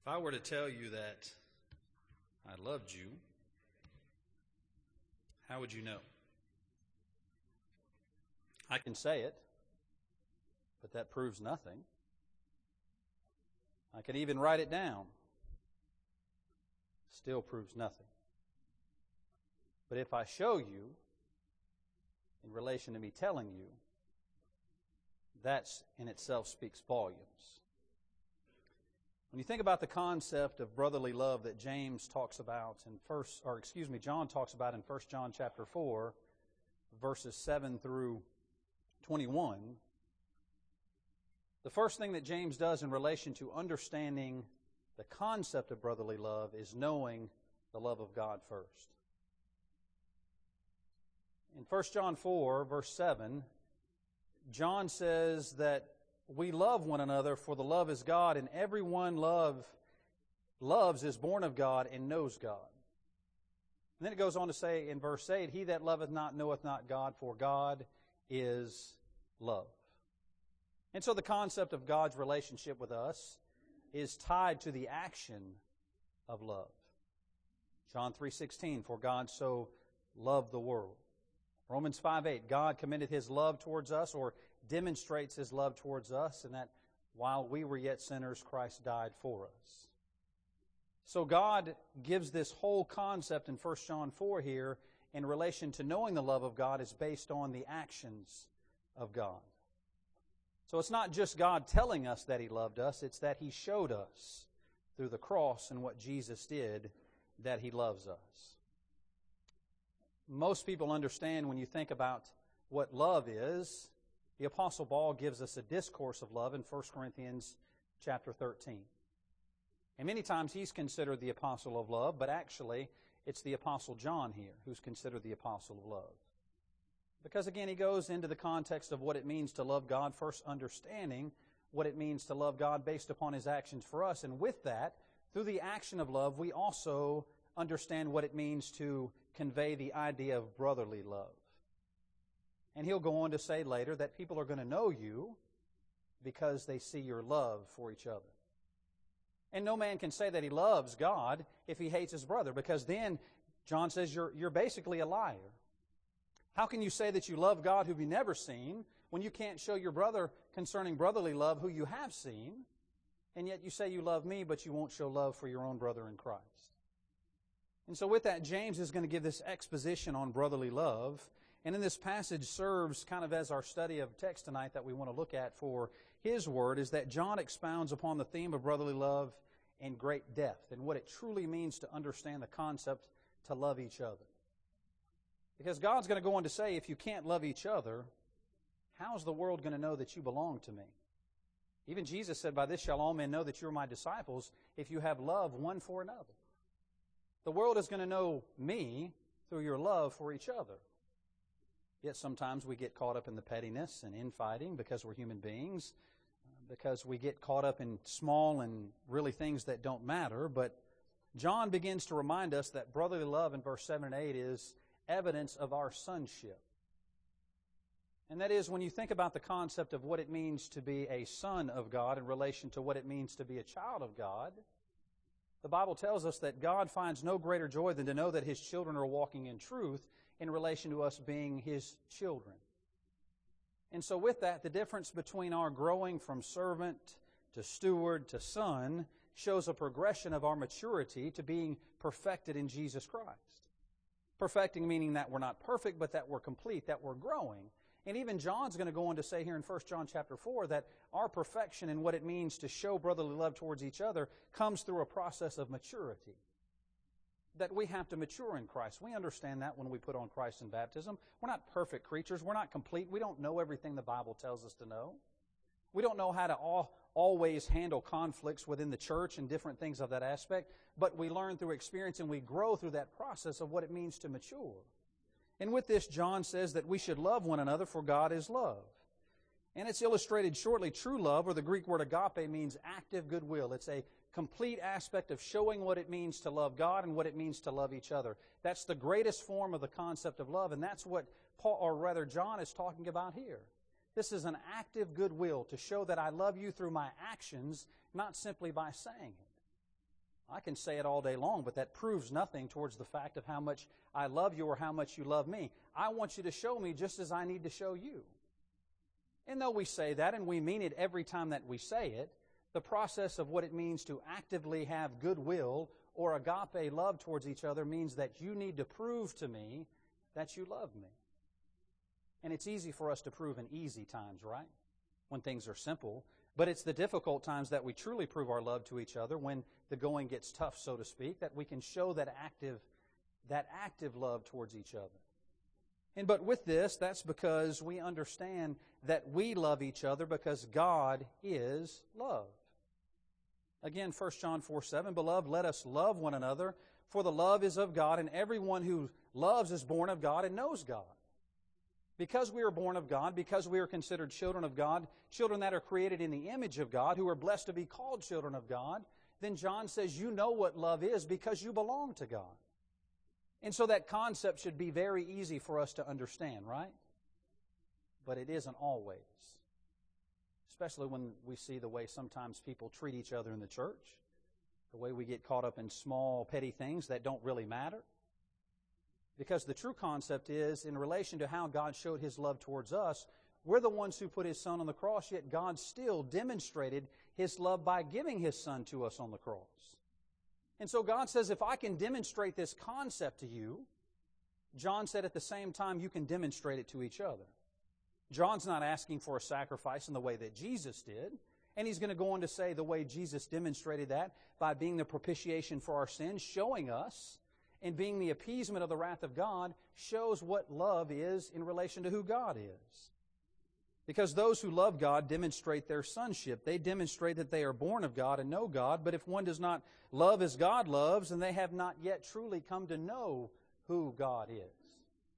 If I were to tell you that I loved you, how would you know? I can say it, but that proves nothing. I could even write it down. Still proves nothing. But if I show you, in relation to me telling you, that in itself speaks volumes. When you think about the concept of brotherly love that John talks about in 1 John chapter 4, verses 7 through 21, the first thing that James does in relation to understanding the concept of brotherly love is knowing the love of God first. In 1 John 4, verse 7, John says that we love one another, for the love is God, and everyone loves is born of God and knows God. And then it goes on to say in verse 8, he that loveth not knoweth not God, for God is love. And so the concept of God's relationship with us is tied to the action of love. John 3:16, for God so loved the world. Romans 5:8, God commended His love towards us, or demonstrates His love towards us, and that while we were yet sinners, Christ died for us. So God gives this whole concept in 1 John 4 here in relation to knowing the love of God is based on the actions of God. So it's not just God telling us that He loved us, it's that He showed us through the cross and what Jesus did that He loves us. Most people understand when you think about what love is. The Apostle Paul gives us a discourse of love in 1 Corinthians chapter 13. And many times he's considered the apostle of love, but actually it's the Apostle John here who's considered the apostle of love. Because again, he goes into the context of what it means to love God, first understanding what it means to love God based upon His actions for us. And with that, through the action of love, we also understand what it means to convey the idea of brotherly love. And he'll go on to say later that people are going to know you because they see your love for each other. And no man can say that he loves God if he hates his brother, because then John says you're basically a liar. How can you say that you love God who you've never seen when you can't show your brother concerning brotherly love who you have seen, and yet you say you love me, but you won't show love for your own brother in Christ? And so with that, James is going to give this exposition on brotherly love. And in this passage serves kind of as our study of text tonight that we want to look at for his word, is that John expounds upon the theme of brotherly love in great depth and what it truly means to understand the concept to love each other. Because God's going to go on to say, if you can't love each other, how's the world going to know that you belong to me? Even Jesus said, by this shall all men know that you're my disciples, if you have love one for another. The world is going to know me through your love for each other. Yet sometimes we get caught up in the pettiness and infighting because we're human beings, because we get caught up in small and really things that don't matter. But John begins to remind us that brotherly love in verse 7 and 8 is evidence of our sonship. And that is, when you think about the concept of what it means to be a son of God in relation to what it means to be a child of God, the Bible tells us that God finds no greater joy than to know that His children are walking in truth in relation to us being His children. And so with that, the difference between our growing from servant to steward to son shows a progression of our maturity to being perfected in Jesus Christ. Perfecting meaning that we're not perfect, but that we're complete, that we're growing. And even John's going to go on to say here in 1 John chapter 4 that our perfection and what it means to show brotherly love towards each other comes through a process of maturity. That we have to mature in Christ. We understand that when we put on Christ in baptism. We're not perfect creatures. We're not complete. We don't know everything the Bible tells us to know. We don't know how to always handle conflicts within the church and different things of that aspect, but we learn through experience and we grow through that process of what it means to mature. And with this, John says that we should love one another, for God is love. And it's illustrated shortly, true love, or the Greek word agape, means active goodwill. It's a complete aspect of showing what it means to love God and what it means to love each other. That's the greatest form of the concept of love, and that's what John is talking about here. This is an active goodwill to show that I love you through my actions, not simply by saying it. I can say it all day long, but that proves nothing towards the fact of how much I love you or how much you love me. I want you to show me just as I need to show you. And though we say that, and we mean it every time that we say it, the process of what it means to actively have goodwill or agape love towards each other means that you need to prove to me that you love me. And it's easy for us to prove in easy times, right? When things are simple. But it's the difficult times that we truly prove our love to each other, when the going gets tough, so to speak, that we can show that active love towards each other. But with this, that's because we understand that we love each other because God is love. Again, 1 John 4:7, Beloved, let us love one another, for the love is of God, and everyone who loves is born of God and knows God. Because we are born of God, because we are considered children of God, children that are created in the image of God, who are blessed to be called children of God, then John says you know what love is because you belong to God. And so that concept should be very easy for us to understand, right? But it isn't always. Especially when we see the way sometimes people treat each other in the church, the way we get caught up in small, petty things that don't really matter. Because the true concept is, in relation to how God showed His love towards us, we're the ones who put His Son on the cross, yet God still demonstrated His love by giving His Son to us on the cross. And so God says, if I can demonstrate this concept to you, John said at the same time, you can demonstrate it to each other. John's not asking for a sacrifice in the way that Jesus did. And he's going to go on to say the way Jesus demonstrated that by being the propitiation for our sins, showing us, and being the appeasement of the wrath of God, shows what love is in relation to who God is. Because those who love God demonstrate their sonship. They demonstrate that they are born of God and know God. But if one does not love as God loves, then they have not yet truly come to know who God is.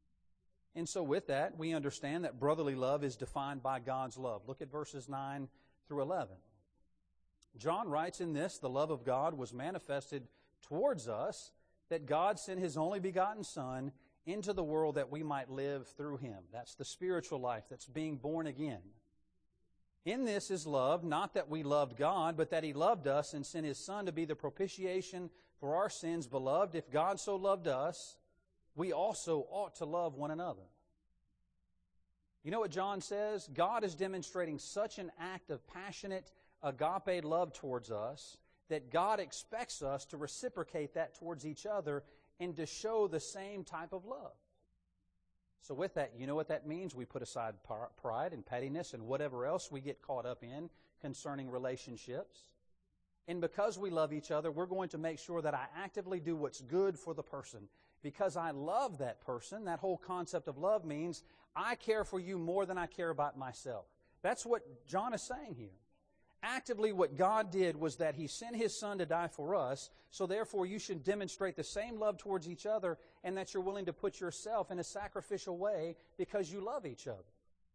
And so with that, we understand that brotherly love is defined by God's love. Look at verses 9 through 11. John writes in this, the love of God was manifested towards us, that God sent His only begotten Son into the world that we might live through Him. That's the spiritual life, that's being born again. In this is love, not that we loved God, but that He loved us and sent His Son to be the propitiation for our sins. Beloved, if God so loved us, we also ought to love one another. You know what John says? God is demonstrating such an act of passionate agape love towards us that God expects us to reciprocate that towards each other and to show the same type of love. So with that, you know what that means? We put aside pride and pettiness and whatever else we get caught up in concerning relationships. And because we love each other, we're going to make sure that I actively do what's good for the person. Because I love that person, that whole concept of love means I care for you more than I care about myself. That's what John is saying here. Actively, what God did was that He sent His Son to die for us, so therefore you should demonstrate the same love towards each other, and that you're willing to put yourself in a sacrificial way because you love each other.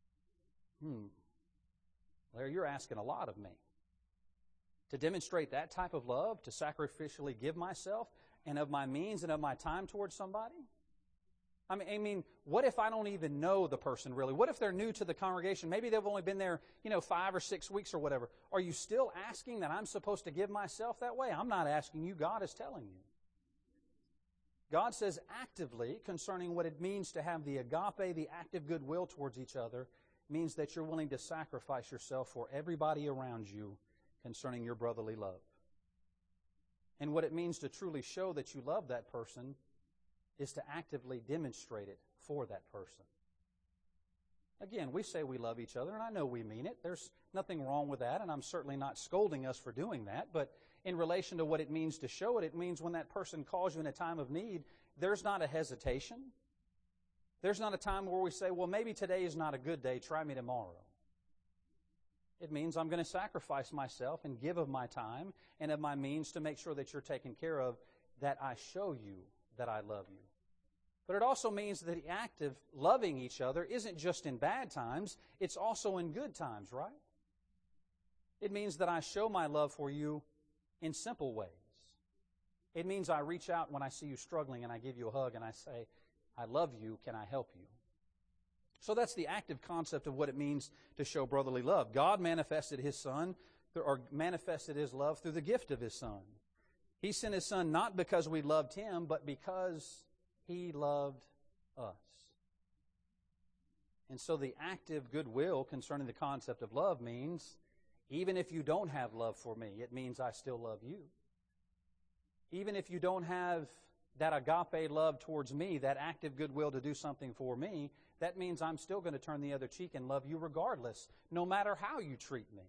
Larry, you're asking a lot of me. To demonstrate that type of love, to sacrificially give myself and of my means and of my time towards somebody? I mean, what if I don't even know the person really? What if they're new to the congregation? Maybe they've only been there, 5 or 6 weeks or whatever. Are you still asking that I'm supposed to give myself that way? I'm not asking you. God is telling you. God says actively concerning what it means to have the agape, the active goodwill towards each other, means that you're willing to sacrifice yourself for everybody around you concerning your brotherly love. And what it means to truly show that you love that person is to actively demonstrate it for that person. Again, we say we love each other, and I know we mean it. There's nothing wrong with that, and I'm certainly not scolding us for doing that. But in relation to what it means to show it, it means when that person calls you in a time of need, there's not a hesitation. There's not a time where we say, well, maybe today is not a good day, try me tomorrow. It means I'm going to sacrifice myself and give of my time and of my means to make sure that you're taken care of, that I show you that I love you. But it also means that the act of loving each other isn't just in bad times, it's also in good times, right? It means that I show my love for you in simple ways. It means I reach out when I see you struggling and I give you a hug and I say, I love you, can I help you? So that's the active concept of what it means to show brotherly love. God manifested His Son, or manifested His love through the gift of His Son. He sent His Son not because we loved Him, but because He loved us. And so the active goodwill concerning the concept of love means, even if you don't have love for me, it means I still love you. Even if you don't have that agape love towards me, that active goodwill to do something for me, that means I'm still going to turn the other cheek and love you regardless, no matter how you treat me.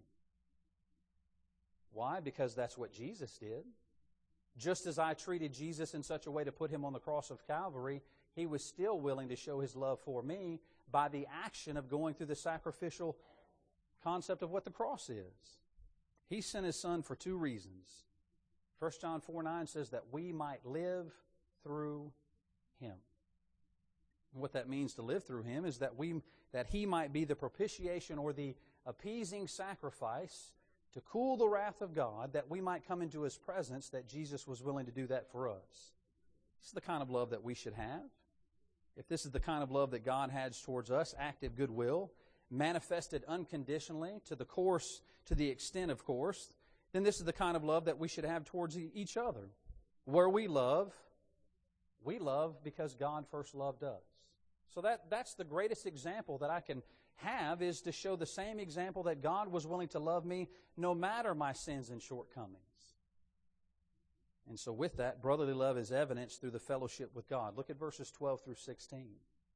Why? Because that's what Jesus did. Just as I treated Jesus in such a way to put Him on the cross of Calvary, He was still willing to show His love for me by the action of going through the sacrificial concept of what the cross is. He sent His Son for two reasons. 1 John 4:9 says that we might live through Him. And what that means to live through Him is that He might be the propitiation or the appeasing sacrifice to cool the wrath of God, that we might come into His presence, that Jesus was willing to do that for us. This is the kind of love that we should have. If this is the kind of love that God has towards us, active goodwill, manifested unconditionally to the extent, of course, then this is the kind of love that we should have towards each other. Where we love because God first loved us. So that's the greatest example that I can have, is to show the same example that God was willing to love me no matter my sins and shortcomings. And so with that, brotherly love is evidenced through the fellowship with God. Look at verses 12 through 16.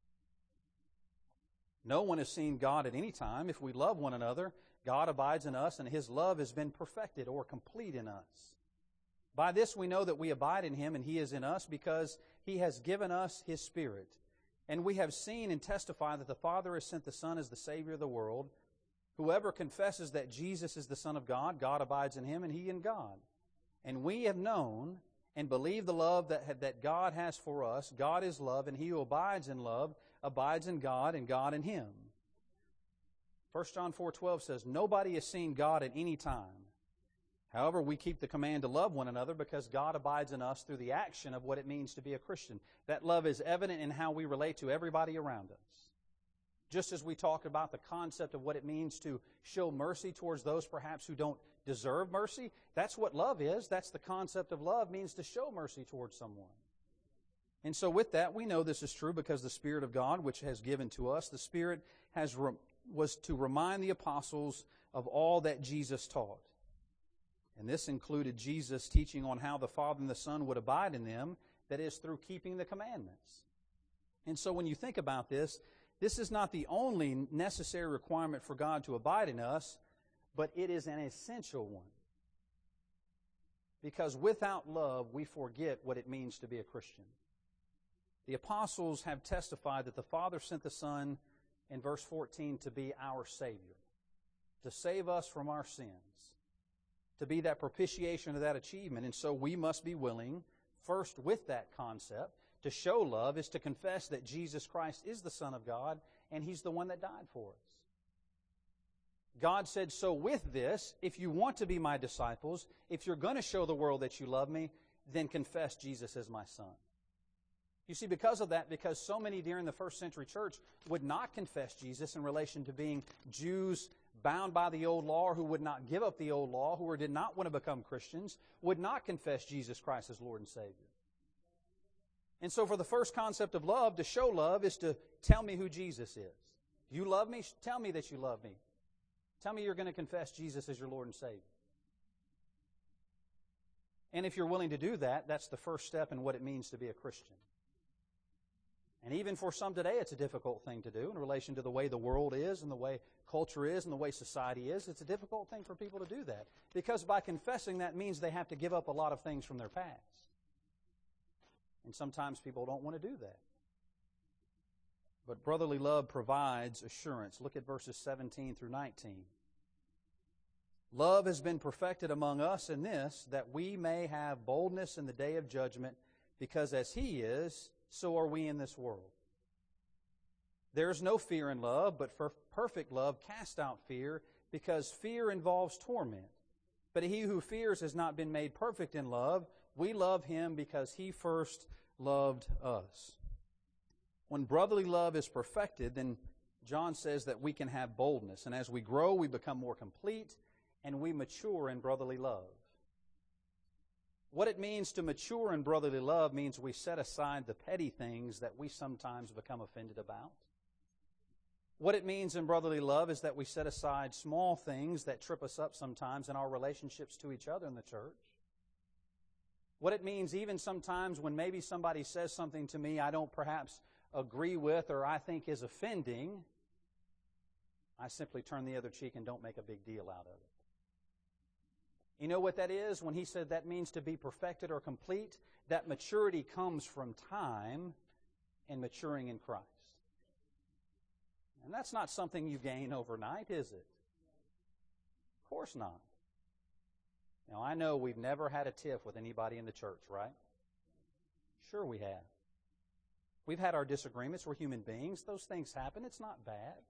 No one has seen God at any time. If we love one another, God abides in us, and His love has been perfected or complete in us. By this we know that we abide in Him and He is in us, because He has given us His Spirit. And we have seen and testify that the Father has sent the Son as the Savior of the world. Whoever confesses that Jesus is the Son of God, God abides in him and He in God. And we have known and believe the love that God has for us. God is love, and he who abides in love abides in God, and God in him. 1 John 4:12 says, nobody has seen God at any time. However, we keep the command to love one another because God abides in us through the action of what it means to be a Christian. That love is evident in how we relate to everybody around us. Just as we talk about the concept of what it means to show mercy towards those perhaps who don't deserve mercy, that's what love is. That's the concept of love, means to show mercy towards someone. And so with that, we know this is true because the Spirit of God, which has given to us, the Spirit was to remind the apostles of all that Jesus taught. And this included Jesus teaching on how the Father and the Son would abide in them, that is, through keeping the commandments. And so when you think about this, this is not the only necessary requirement for God to abide in us, but it is an essential one. Because without love, we forget what it means to be a Christian. The apostles have testified that the Father sent the Son, in verse 14, to be our Savior, to save us from our sins, to be that propitiation of that achievement. And so we must be willing, first with that concept, to show love is to confess that Jesus Christ is the Son of God, and He's the one that died for us. God said, so with this, if you want to be my disciples, if you're going to show the world that you love me, then confess Jesus as my Son. You see, because of that, because so many during the first century church would not confess Jesus in relation to being Jews bound by the old law, or who would not give up the old law, who did not want to become Christians, would not confess Jesus Christ as Lord and Savior. And so for the first concept of love, to show love, is to tell me who Jesus is. You love me? Tell me that you love me. Tell me you're going to confess Jesus as your Lord and Savior. And if you're willing to do that, that's the first step in what it means to be a Christian. And even for some today, it's a difficult thing to do in relation to the way the world is and the way culture is and the way society is. It's a difficult thing for people to do that, because by confessing, that means they have to give up a lot of things from their past. And sometimes people don't want to do that. But brotherly love provides assurance. Look at verses 17 through 19. Love has been perfected among us in this, that we may have boldness in the day of judgment, because as He is, so are we in this world. There is no fear in love, but for perfect love casts out fear, because fear involves torment. But he who fears has not been made perfect in love. We love him because he first loved us. When brotherly love is perfected, then John says that we can have boldness. And as we grow, we become more complete, and we mature in brotherly love. What it means to mature in brotherly love means we set aside the petty things that we sometimes become offended about. What it means in brotherly love is that we set aside small things that trip us up sometimes in our relationships to each other in the church. What it means even sometimes when maybe somebody says something to me I don't perhaps agree with or I think is offending, I simply turn the other cheek and don't make a big deal out of it. You know what that is? When he said that means to be perfected or complete, that maturity comes from time and maturing in Christ. And that's not something you gain overnight, is it? Of course not. Now, I know we've never had a tiff with anybody in the church, right? Sure we have. We've had our disagreements. We're human beings. Those things happen. It's not bad.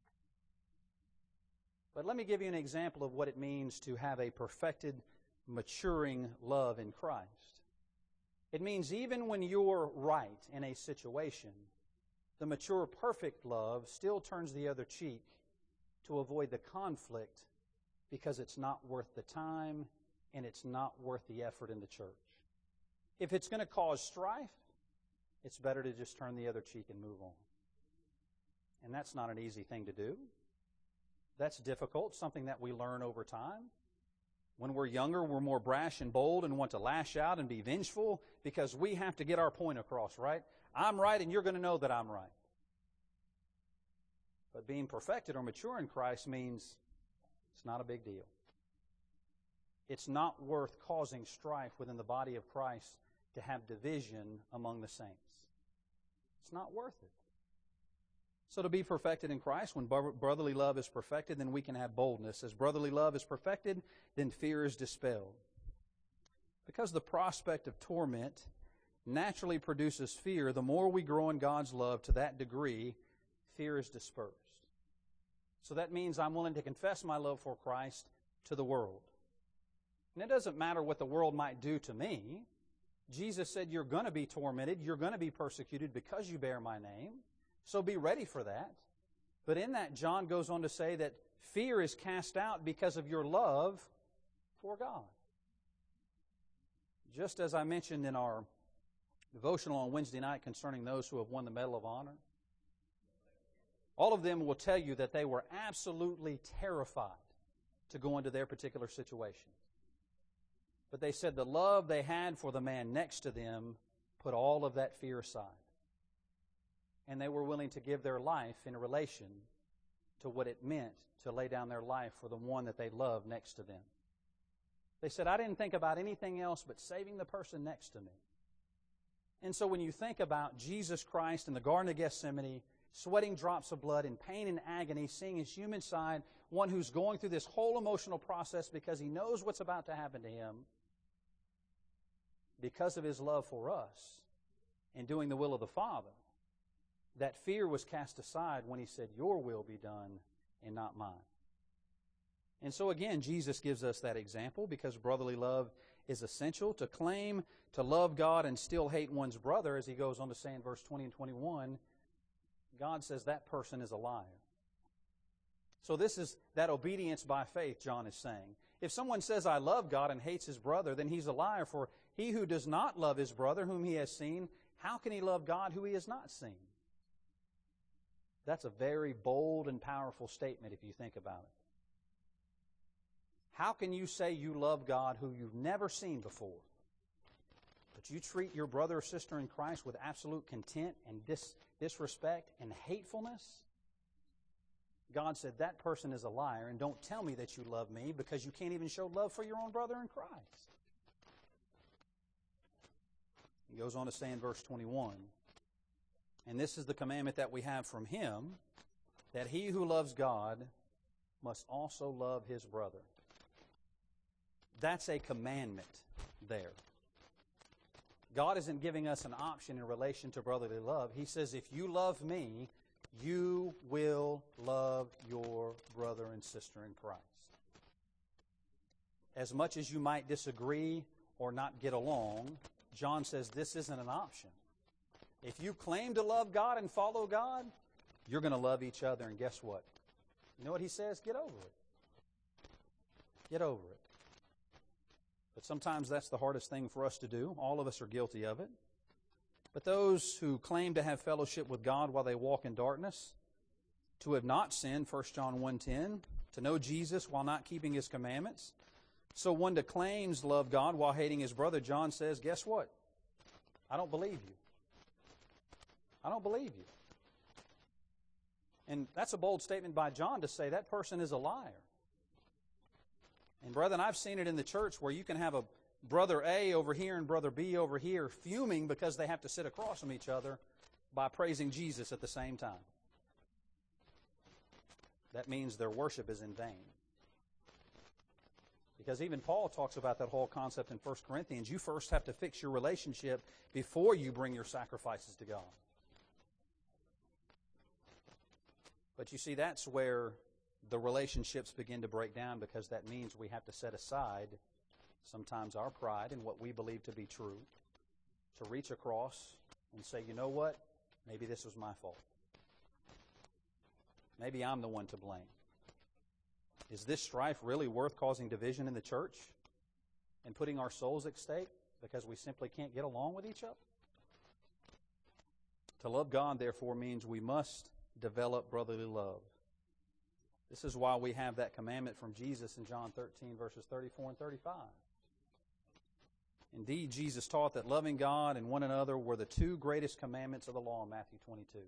But let me give you an example of what it means to have a perfected, maturing love in Christ. It means even when you're right in a situation, the mature, perfect love still turns the other cheek to avoid the conflict because it's not worth the time and it's not worth the effort in the church. If it's going to cause strife, it's better to just turn the other cheek and move on. And that's not an easy thing to do. That's difficult, something that we learn over time. When we're younger, we're more brash and bold and want to lash out and be vengeful because we have to get our point across, right? I'm right and you're going to know that I'm right. But being perfected or mature in Christ means it's not a big deal. It's not worth causing strife within the body of Christ to have division among the saints. It's not worth it. So to be perfected in Christ, when brotherly love is perfected, then we can have boldness. As brotherly love is perfected, then fear is dispelled. Because the prospect of torment naturally produces fear, the more we grow in God's love to that degree, fear is dispersed. So that means I'm willing to confess my love for Christ to the world. And it doesn't matter what the world might do to me. Jesus said you're going to be tormented, you're going to be persecuted because you bear my name. So be ready for that. But in that, John goes on to say that fear is cast out because of your love for God. Just as I mentioned in our devotional on Wednesday night concerning those who have won the Medal of Honor, all of them will tell you that they were absolutely terrified to go into their particular situation. But they said the love they had for the man next to them put all of that fear aside. And they were willing to give their life in relation to what it meant to lay down their life for the one that they loved next to them. They said, I didn't think about anything else but saving the person next to me. And so when you think about Jesus Christ in the Garden of Gethsemane, sweating drops of blood in pain and agony, seeing his human side, one who's going through this whole emotional process because he knows what's about to happen to him, because of his love for us and doing the will of the Father, that fear was cast aside when he said, your will be done and not mine. And so again, Jesus gives us that example because brotherly love is essential. To claim to love God and still hate one's brother, as he goes on to say in verse 20 and 21, God says that person is a liar. So this is that obedience by faith, John is saying. If someone says, I love God and hates his brother, then he's a liar. For he who does not love his brother whom he has seen, how can he love God who he has not seen? That's a very bold and powerful statement if you think about it. How can you say you love God who you've never seen before, but you treat your brother or sister in Christ with absolute contempt and disrespect and hatefulness? God said, that person is a liar, and don't tell me that you love me because you can't even show love for your own brother in Christ. He goes on to say in verse 21, and this is the commandment that we have from him, that he who loves God must also love his brother. That's a commandment there. God isn't giving us an option in relation to brotherly love. He says, if you love me, you will love your brother and sister in Christ. As much as you might disagree or not get along, John says this isn't an option. If you claim to love God and follow God, you're going to love each other. And guess what? You know what he says? Get over it. Get over it. But sometimes that's the hardest thing for us to do. All of us are guilty of it. But those who claim to have fellowship with God while they walk in darkness, to have not sinned, 1 John 1:10, to know Jesus while not keeping His commandments. So one that claims love God while hating his brother, John says, guess what? I don't believe you. I don't believe you. And that's a bold statement by John to say that person is a liar. And brethren, I've seen it in the church where you can have a brother A over here and brother B over here fuming because they have to sit across from each other by praising Jesus at the same time. That means their worship is in vain. Because even Paul talks about that whole concept in 1 Corinthians. You first have to fix your relationship before you bring your sacrifices to God. But you see, that's where the relationships begin to break down, because that means we have to set aside sometimes our pride and what we believe to be true to reach across and say, you know what? Maybe this was my fault. Maybe I'm the one to blame. Is this strife really worth causing division in the church and putting our souls at stake because we simply can't get along with each other? To love God, therefore, means we must develop brotherly love. This is why we have that commandment from Jesus in John 13, verses 34 and 35. Indeed, Jesus taught that loving God and one another were the two greatest commandments of the law in Matthew 22.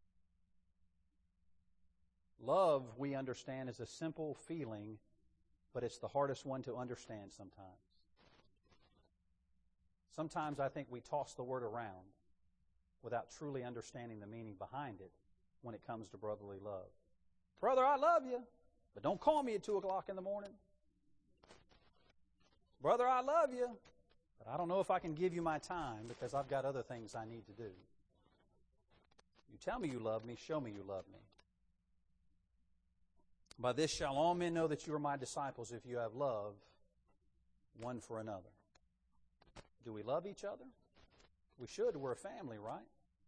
Love, we understand, is a simple feeling, but it's the hardest one to understand sometimes. Sometimes I think we toss the word around without truly understanding the meaning behind it when it comes to brotherly love. Brother, I love you, but don't call me at 2 o'clock in the morning. Brother, I love you, but I don't know if I can give you my time because I've got other things I need to do. You tell me you love me, show me you love me. By this shall all men know that you are my disciples, if you have love one for another. Do we love each other? We should. We're a family, right?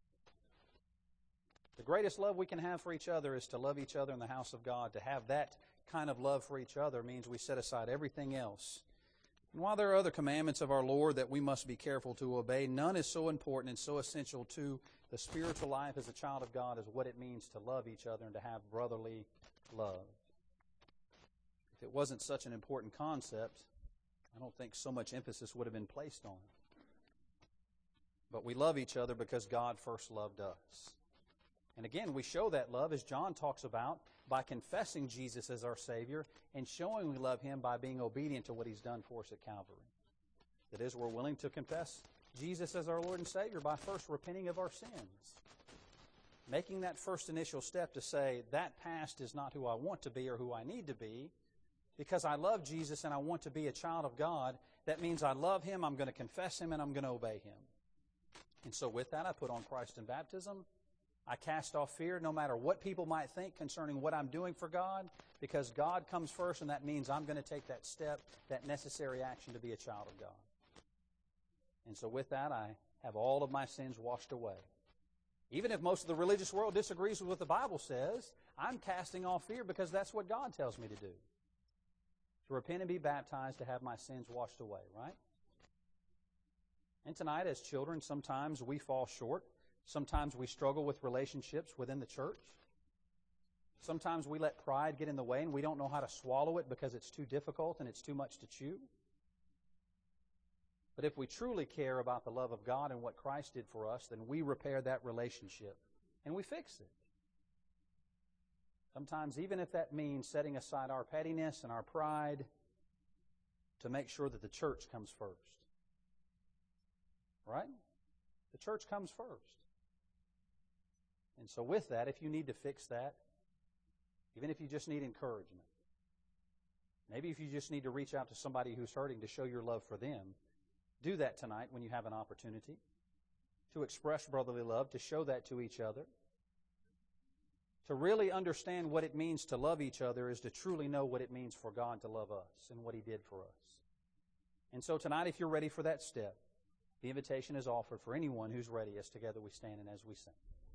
The greatest love we can have for each other is to love each other in the house of God. To have that kind of love for each other means we set aside everything else. And while there are other commandments of our Lord that we must be careful to obey, none is so important and so essential to the spiritual life as a child of God as what it means to love each other and to have brotherly love. If it wasn't such an important concept, I don't think so much emphasis would have been placed on it. But we love each other because God first loved us. And again, we show that love, as John talks about, by confessing Jesus as our Savior and showing we love Him by being obedient to what He's done for us at Calvary. That is, we're willing to confess Jesus as our Lord and Savior by first repenting of our sins. Making that first initial step to say, that past is not who I want to be or who I need to be. Because I love Jesus and I want to be a child of God, that means I love Him, I'm going to confess Him, and I'm going to obey Him. And so with that, I put on Christ in baptism. I cast off fear no matter what people might think concerning what I'm doing for God, because God comes first, and that means I'm going to take that step, that necessary action to be a child of God. And so with that, I have all of my sins washed away. Even if most of the religious world disagrees with what the Bible says, I'm casting off fear because that's what God tells me to do. To repent and be baptized, to have my sins washed away, right? And tonight, as children, sometimes we fall short. Sometimes we struggle with relationships within the church. Sometimes we let pride get in the way and we don't know how to swallow it because it's too difficult and it's too much to chew. But if we truly care about the love of God and what Christ did for us, then we repair that relationship and we fix it. Sometimes, even if that means setting aside our pettiness and our pride to make sure that the church comes first. Right? The church comes first. And so with that, if you need to fix that, even if you just need encouragement, maybe if you just need to reach out to somebody who's hurting to show your love for them, do that tonight when you have an opportunity to express brotherly love, to show that to each other. To really understand what it means to love each other is to truly know what it means for God to love us and what He did for us. And so tonight, if you're ready for that step, the invitation is offered for anyone who's ready as together we stand and as we sing.